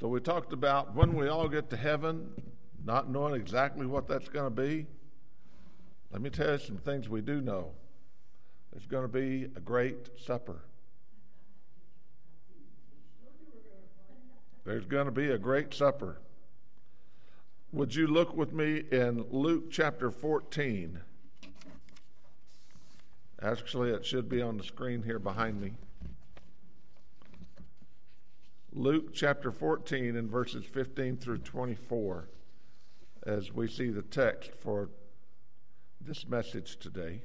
So we talked about when we all get to heaven, not knowing exactly what that's going to be. Let me tell you some things we do know. There's going to be a great supper. There's going to be a great supper. Would you look with me in Luke chapter 14? Actually, it should be on the screen here behind me. Luke chapter 14 and verses 15 through 24 as we see the text for this message today.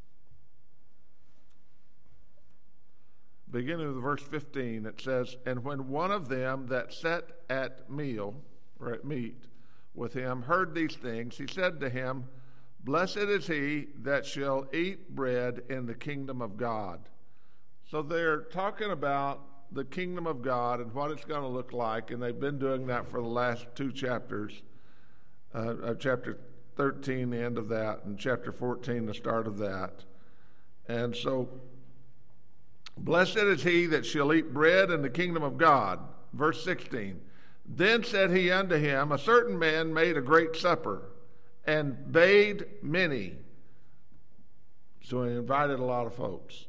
Beginning with verse 15, it says, "And when one of them that sat at meat with him heard these things, he said to him, Blessed is he that shall eat bread in the kingdom of God." So they're talking about the kingdom of God and what it's going to look like, and they've been doing that for the last two chapters, chapter 13, the end of that, and chapter 14, the start of that. And so, blessed is he that shall eat bread in the kingdom of God. Verse 16, "Then said he unto him, A certain man made a great supper, and bade many." So he invited a lot of folks.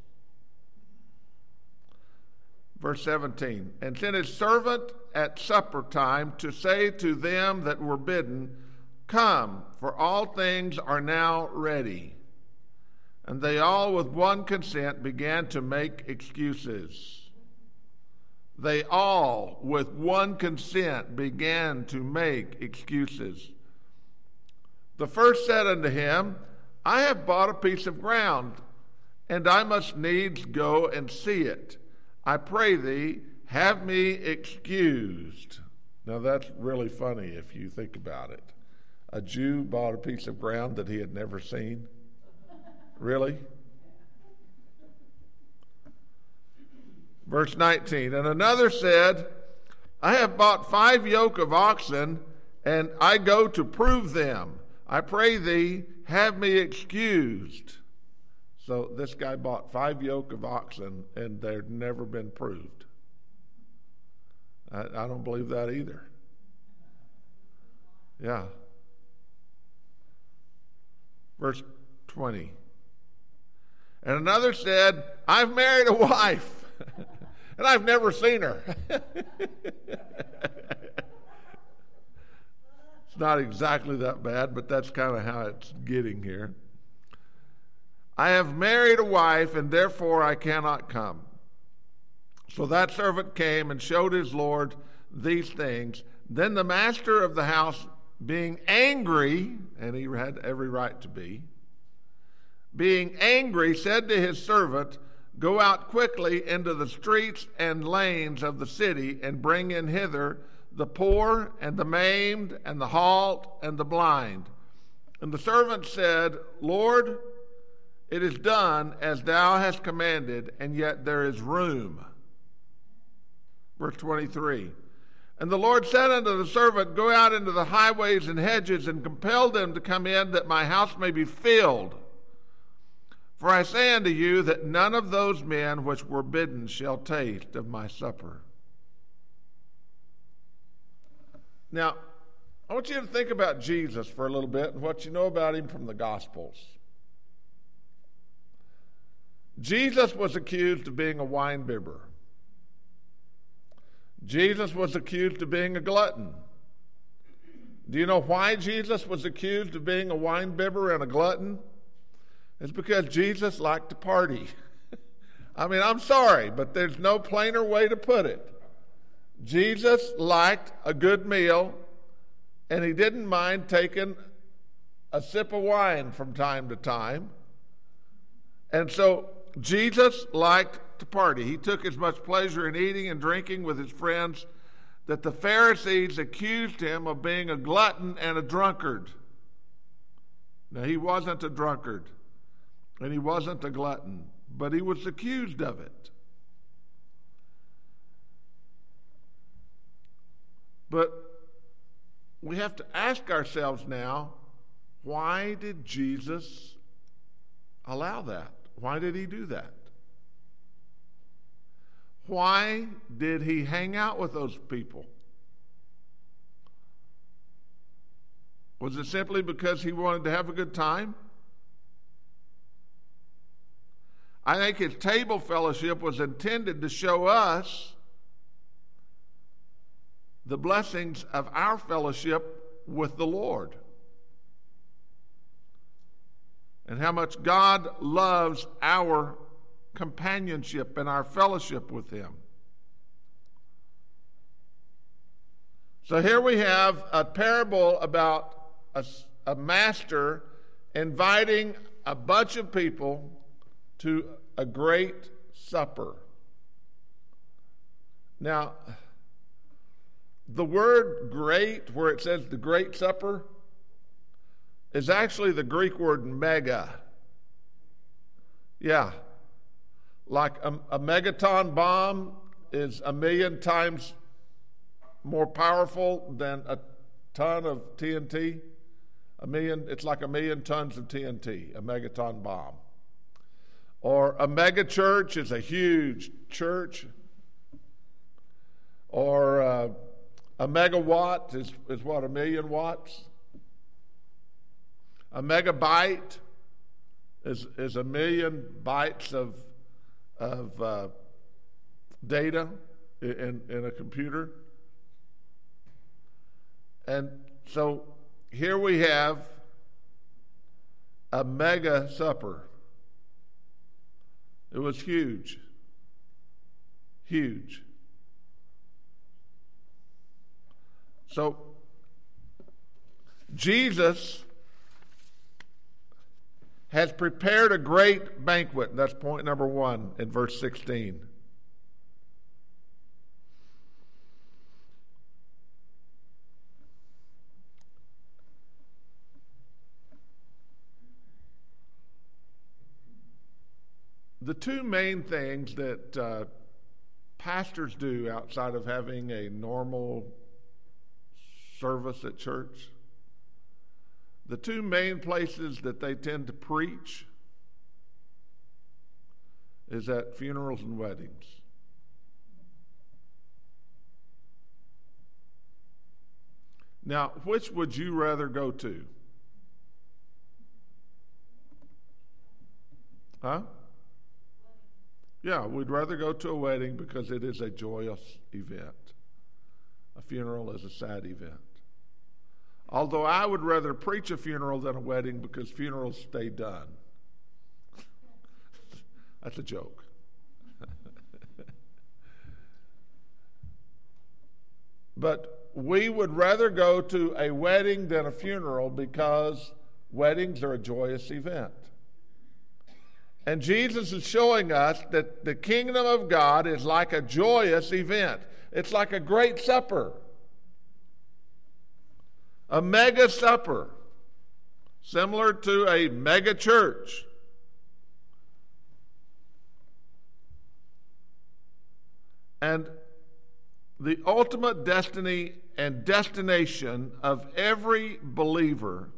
Verse 17, "And sent his servant at supper time to say to them that were bidden, Come, for all things are now ready. And they all with one consent began to make excuses." They all with one consent began to make excuses. "The first said unto him, I have bought a piece of ground, and I must needs go and see it. I pray thee, have me excused." Now that's really funny if you think about it. A Jew bought a piece of ground that he had never seen. Really? Verse 19, "And another said, I have bought 5 yoke of oxen, and I go to prove them. I pray thee, have me excused." So this guy bought 5 yoke of oxen, and they've never been proved. I don't believe that either. Yeah. Verse 20. "And another said, I've married a wife, and I've never seen her." It's not exactly that bad, but that's kind of how it's getting here. "I have married a wife, and therefore I cannot come." So that servant came and showed his lord these things. Then the master of the house, being angry, and he had every right to be, being angry, said to his servant, "Go out quickly into the streets and lanes of the city, and bring in hither the poor and the maimed and the halt and the blind." And the servant said, "Lord, it is done as thou hast commanded, and yet there is room." Verse 23, "And the Lord said unto the servant, Go out into the highways and hedges, and compel them to come in, that my house may be filled. For I say unto you, that none of those men which were bidden shall taste of my supper." Now, I want you to think about Jesus for a little bit and what you know about him from the Gospels. Jesus was accused of being a wine bibber. Jesus was accused of being a glutton. Do you know why Jesus was accused of being a wine bibber and a glutton? It's because Jesus liked to party. I mean, I'm sorry, but there's no plainer way to put it. Jesus liked a good meal, and he didn't mind taking a sip of wine from time to time. And so Jesus liked to party. He took as much pleasure in eating and drinking with his friends that the Pharisees accused him of being a glutton and a drunkard. Now, he wasn't a drunkard, and he wasn't a glutton, but he was accused of it. But we have to ask ourselves now, why did Jesus allow that? Why did he do that? Why did he hang out with those people? Was it simply because he wanted to have a good time? I think his table fellowship was intended to show us the blessings of our fellowship with the Lord and how much God loves our companionship and our fellowship with him. So here we have a parable about a master inviting a bunch of people to a great supper. Now, the word great, where it says the great supper, is actually the Greek word mega. Yeah. Like a megaton bomb is 1,000,000 times more powerful than a ton of TNT. It's like 1,000,000 tons of TNT, a megaton bomb. Or a mega church is a huge church. Or a megawatt is what, 1,000,000 watts? A megabyte is 1,000,000 bytes of data in a computer. And so here we have a mega supper. It was huge. Huge. So Jesus has prepared a great banquet. That's point number 1 in verse 16. The two main things that pastors do outside of having a normal service at church, the two main places that they tend to preach is at funerals and weddings. Now, which would you rather go to? Huh? Yeah, we'd rather go to a wedding because it is a joyous event. A funeral is a sad event. Although I would rather preach a funeral than a wedding because funerals stay done. That's a joke. But we would rather go to a wedding than a funeral because weddings are a joyous event. And Jesus is showing us that the kingdom of God is like a joyous event. It's like a great supper. A mega supper, similar to a mega church. And the ultimate destiny and destination of every believer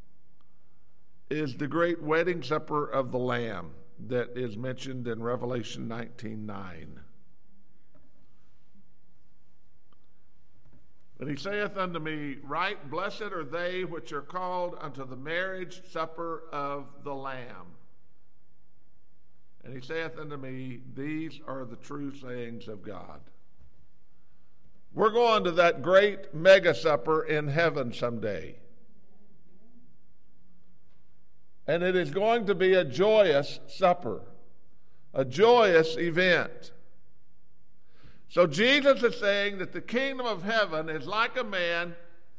is the great wedding supper of the Lamb that is mentioned in Revelation 19:9. And he saith unto me, Right blessed are they which are called unto the marriage supper of the Lamb. And he saith unto me, These are the true sayings of God. We're going to that great mega supper in heaven someday. And it is going to be a joyous supper, a joyous event. So Jesus is saying that the kingdom of heaven is like a man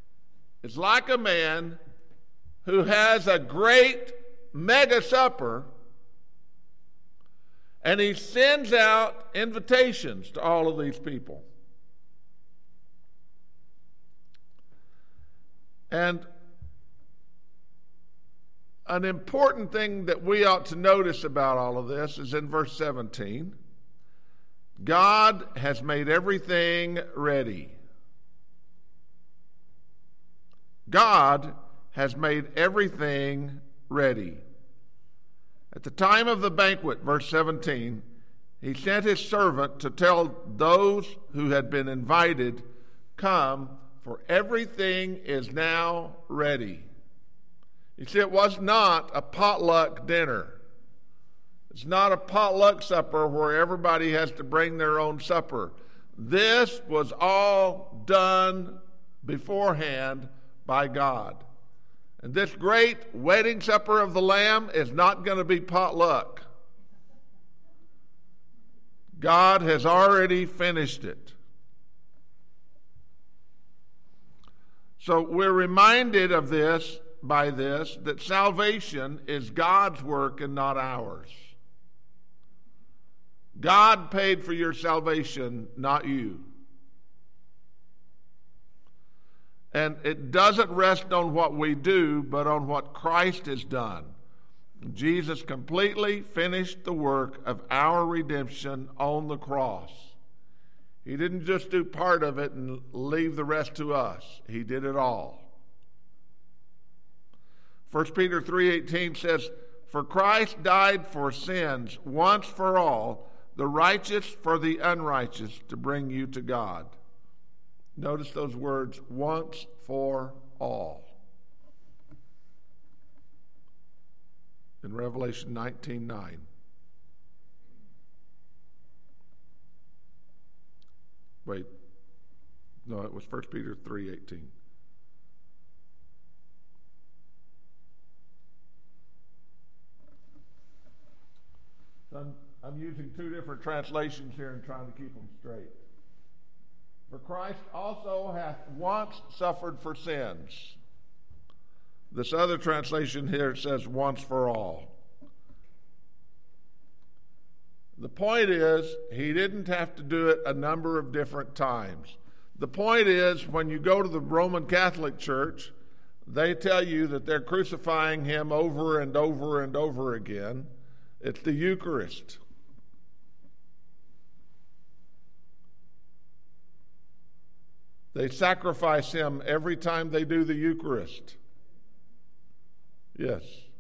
who has a great mega supper, and he sends out invitations to all of these people. And an important thing that we ought to notice about all of this is in verse 17. God has made everything ready. God has made everything ready. At the time of the banquet, verse 17, he sent his servant to tell those who had been invited, Come, for everything is now ready. You see, it was not a potluck dinner. It's not a potluck supper where everybody has to bring their own supper. This was all done beforehand by God. And this great wedding supper of the Lamb is not going to be potluck. God has already finished it. So we're reminded of this, by this, that salvation is God's work and not ours. God paid for your salvation, not you. And it doesn't rest on what we do, but on what Christ has done. Jesus completely finished the work of our redemption on the cross. He didn't just do part of it and leave the rest to us. He did it all. 1 Peter 3:18 says, "For Christ died for sins once for all, the righteous for the unrighteous, to bring you to God." Notice those words, once for all. In Revelation 19:9. Wait. No, it was 1 Peter 3:18. I'm using two different translations here and trying to keep them straight. For Christ also hath once suffered for sins. This other translation here says once for all. The point is, he didn't have to do it a number of different times. The point is, when you go to the Roman Catholic Church, they tell you that they're crucifying him over and over and over again. It's the Eucharist. They sacrifice him every time they do the Eucharist. Yes.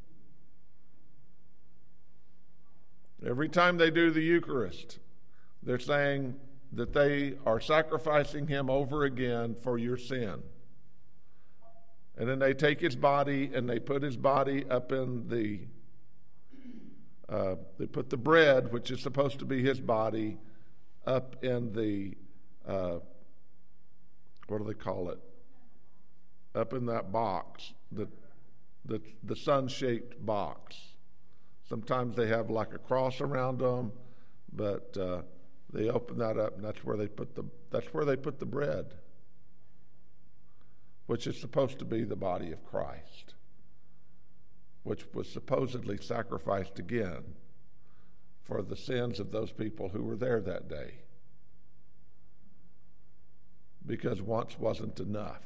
Every time they do the Eucharist, they're saying that they are sacrificing him over again for your sin. And then they take his body and they put his body up in the, they put the bread, which is supposed to be his body, up in the, what do they call it? Up in that box, the sun-shaped box. Sometimes they have like a cross around them, but they open that up, and that's where they put the bread, which is supposed to be the body of Christ, which was supposedly sacrificed again for the sins of those people who were there that day. Because once wasn't enough.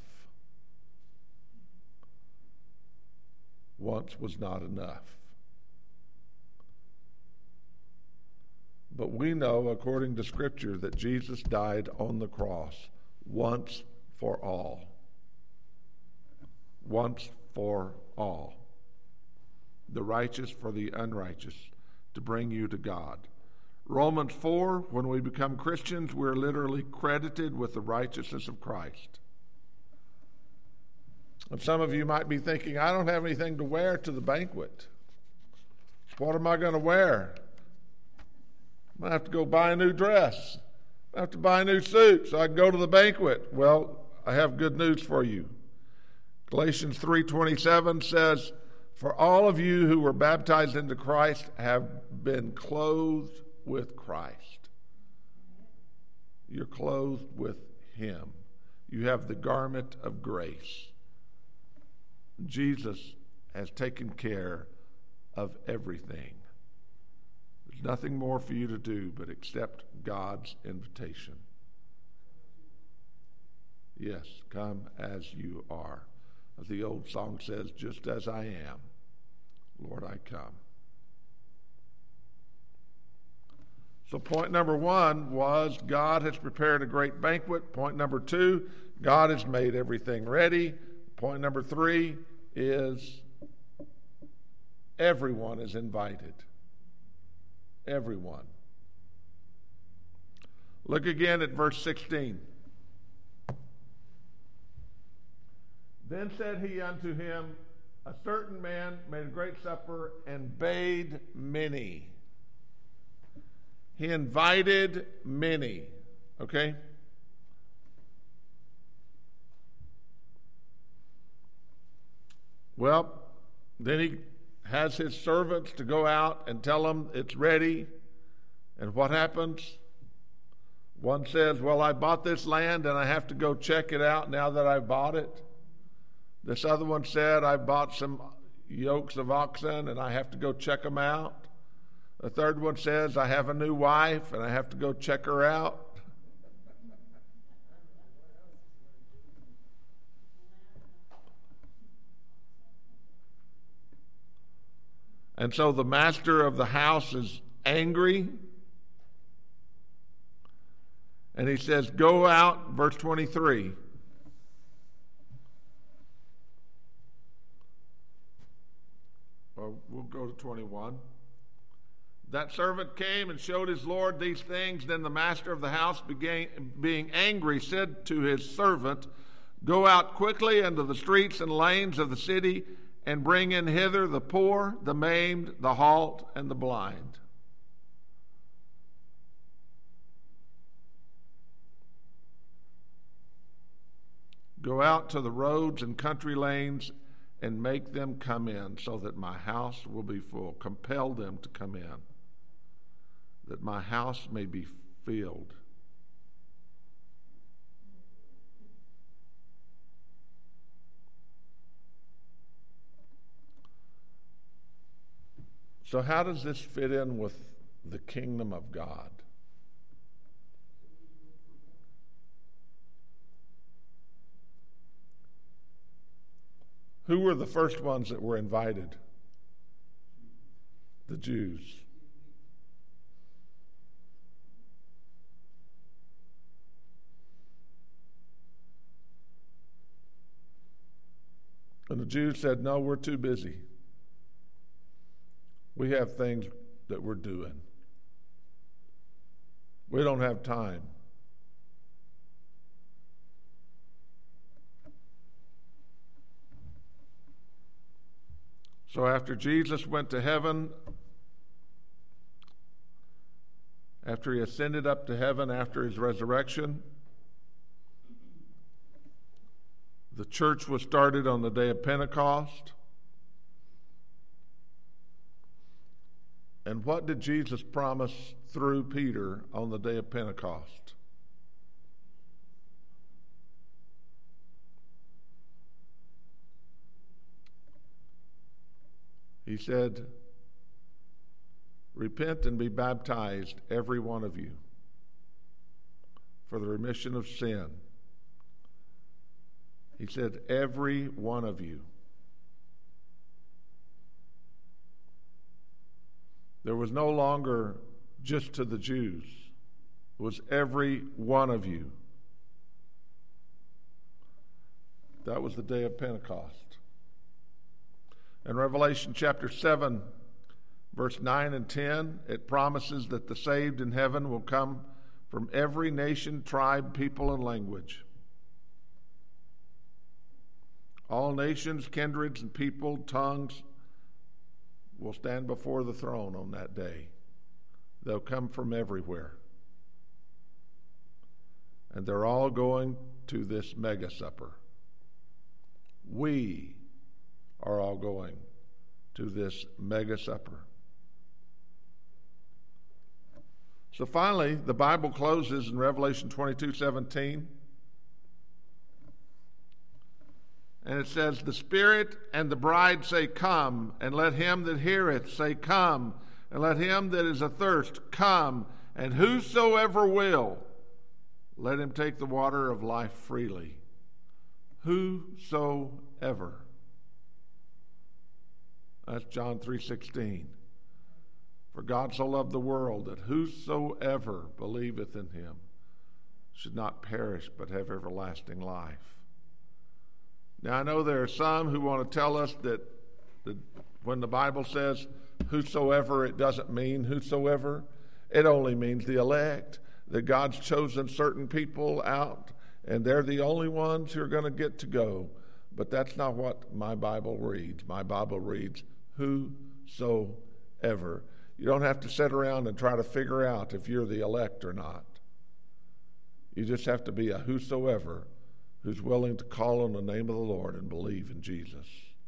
Once was not enough. But we know, according to Scripture, that Jesus died on the cross once for all. Once for all. The righteous for the unrighteous, to bring you to God. Romans 4, when we become Christians, we're literally credited with the righteousness of Christ. And some of you might be thinking, I don't have anything to wear to the banquet. What am I going to wear? I'm going to have to go buy a new dress. I have to buy a new suit so I can go to the banquet. Well, I have good news for you. Galatians 3:27 says, "For all of you who were baptized into Christ have been clothed with Christ." You're clothed with him. You have the garment of grace. Jesus has taken care of everything. There's nothing more for you to do but accept God's invitation. Yes, come as you are. As the old song says, just as I am, Lord, I come. So point number one was God has prepared a great banquet. Point number two, God has made everything ready. Point number three is everyone is invited. Everyone. Look again at verse 16. Then said he unto him, a certain man made a great supper and bade many. He invited many. Okay? Well, then he has his servants to go out and tell them it's ready. And what happens? One says, well, I bought this land and I have to go check it out now that I've bought it. This other one said, I bought some yokes of oxen and I have to go check them out. The third one says, I have a new wife and I have to go check her out. And so the master of the house is angry. And he says, go out, verse 23. Well, we'll go to 21. That servant came and showed his lord these things. Then the master of the house, being angry, said to his servant, go out quickly into the streets and lanes of the city and bring in hither the poor, the maimed, the halt, and the blind. Go out to the roads and country lanes and make them come in so that my house will be full. Compel them to come in, that my house may be filled. So how does this fit in with the kingdom of God? Who were the first ones that were invited? The Jews. And the Jews said, no, we're too busy. We have things that we're doing. We don't have time. So after Jesus went to heaven, after he ascended up to heaven after his resurrection, the church was started on the day of Pentecost. And what did Jesus promise through Peter on the day of Pentecost? He said, repent and be baptized, every one of you, for the remission of sin. He said, every one of you. There was no longer just to the Jews. It was every one of you. That was the day of Pentecost. In Revelation chapter 7, verse 9 and 10, it promises that the saved in heaven will come from every nation, tribe, people, and language. All nations, kindreds, and people, tongues will stand before the throne on that day. They'll come from everywhere. And they're all going to this mega supper. We are all going to this mega supper. So finally, the Bible closes in Revelation 22:17. And it says, the Spirit and the bride say, come, and let him that heareth say, come, and let him that is athirst come, and whosoever will, let him take the water of life freely. Whosoever. That's John 3:16. For God so loved the world that whosoever believeth in him should not perish but have everlasting life. Now, I know there are some who want to tell us that when the Bible says whosoever, it doesn't mean whosoever. It only means the elect, that God's chosen certain people out, and they're the only ones who are going to get to go. But that's not what my Bible reads. My Bible reads, whosoever. You don't have to sit around and try to figure out if you're the elect or not. You just have to be a whosoever who's willing to call on the name of the Lord and believe in Jesus.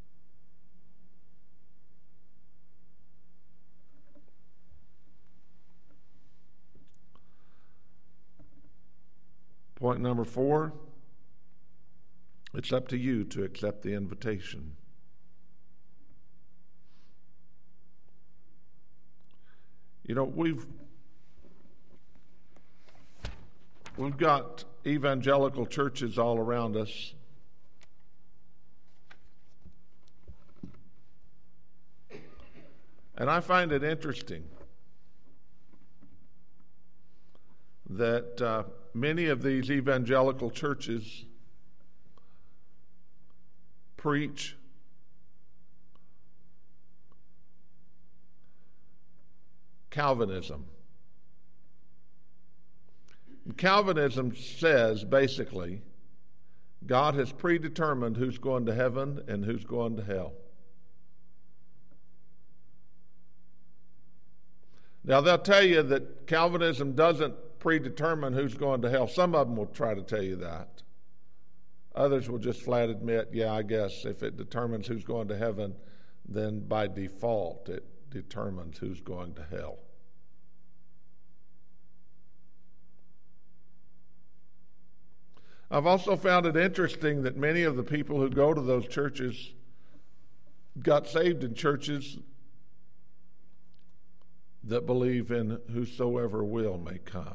Point number 4, it's up to you to accept the invitation. You know, we've got evangelical churches all around us. And I find it interesting that many of these evangelical churches preach Calvinism. Calvinism says, basically, God has predetermined who's going to heaven and who's going to hell. Now, they'll tell you that Calvinism doesn't predetermine who's going to hell. Some of them will try to tell you that. Others will just flat admit, yeah, I guess if it determines who's going to heaven, then by default it determines who's going to hell. I've also found it interesting that many of the people who go to those churches got saved in churches that believe in whosoever will may come.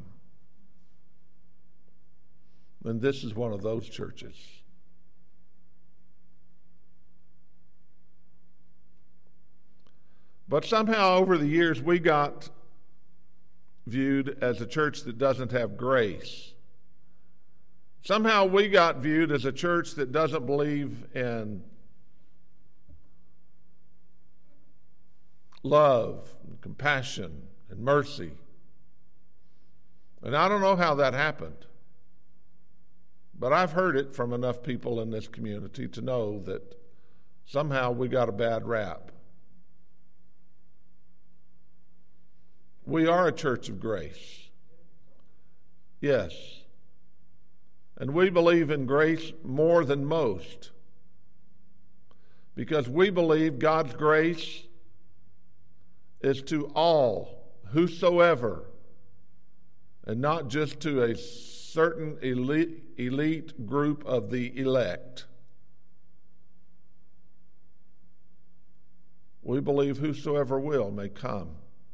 And this is one of those churches. But somehow over the years we got viewed as a church that doesn't have grace. Somehow we got viewed as a church that doesn't believe in love, and compassion, and mercy. And I don't know how that happened, but I've heard it from enough people in this community to know that somehow we got a bad rap. We are a church of grace. Yes. And we believe in grace more than most because we believe God's grace is to all, whosoever, and not just to a certain elite group of the elect. We believe whosoever will may come.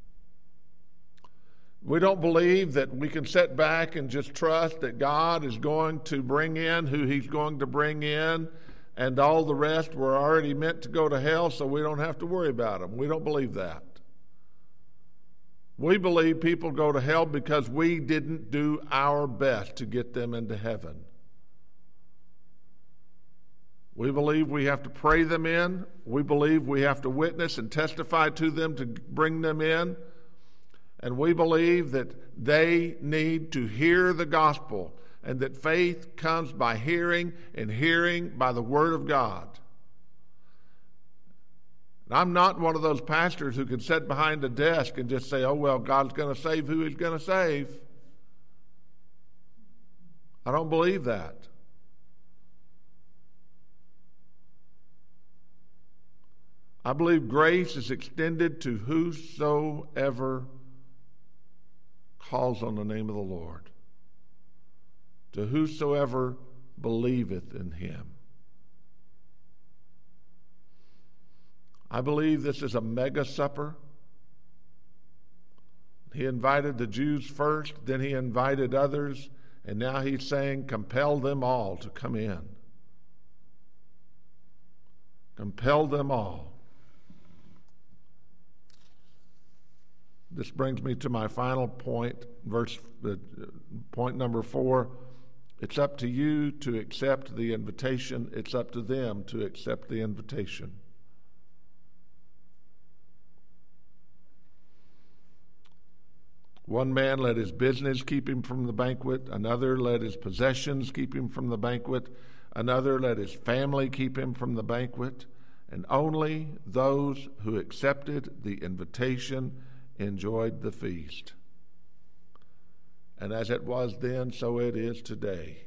We don't believe that we can sit back and just trust that God is going to bring in who He's going to bring in, and all the rest were already meant to go to hell, so we don't have to worry about them. We don't believe that. We believe people go to hell because we didn't do our best to get them into heaven. We believe we have to pray them in. We believe we have to witness and testify to them to bring them in. And we believe that they need to hear the gospel and that faith comes by hearing and hearing by the Word of God. And I'm not one of those pastors who can sit behind a desk and just say, oh, well, God's going to save who He's going to save. I don't believe that. I believe grace is extended to whosoever calls on the name of the Lord, to whosoever believeth in Him. I believe this is a mega supper. He invited the Jews first, then He invited others, and now He's saying, compel them all to come in. Compel them all. This brings me to my final point, point number 4. It's up to you to accept the invitation. It's up to them to accept the invitation. One man let his business keep him from the banquet. Another let his possessions keep him from the banquet. Another let his family keep him from the banquet, and only those who accepted the invitation enjoyed the feast. And as it was then, so it is today.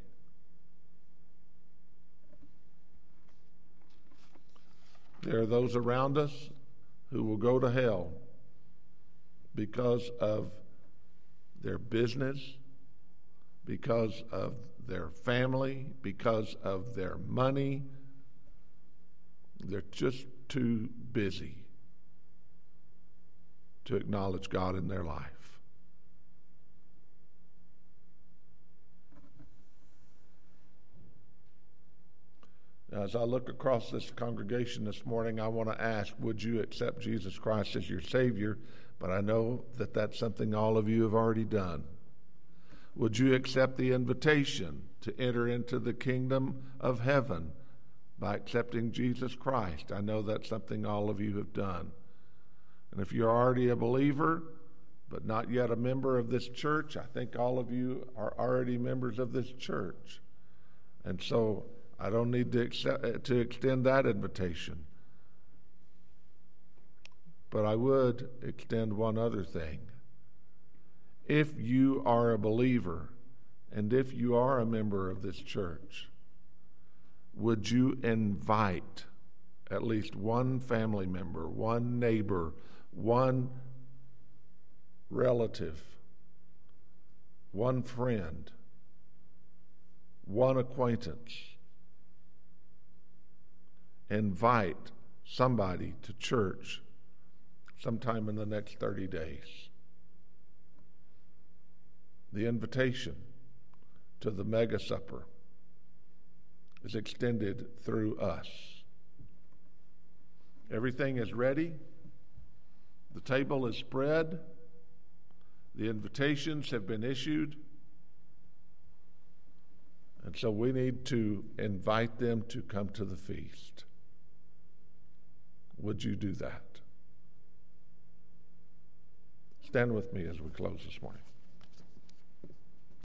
There are those around us who will go to hell because of their business, because of their family, because of their money. They're just too busy to acknowledge God in their life. Now, as I look across this congregation this morning, I want to ask, would you accept Jesus Christ as your Savior? But I know that that's something all of you have already done. Would you accept the invitation to enter into the kingdom of heaven by accepting Jesus Christ? I know that's something all of you have done. And if you're already a believer, but not yet a member of this church, I think all of you are already members of this church. And so I don't need to extend that invitation. But I would extend one other thing. If you are a believer, and if you are a member of this church, would you invite at least one family member, one neighbor, one relative, one friend, one acquaintance? Invite somebody to church sometime in the next 30 days. The invitation to the mega supper is extended through us. Everything is ready. The table is spread. The invitations have been issued. And so we need to invite them to come to the feast. Would you do that? Stand with me as we close this morning.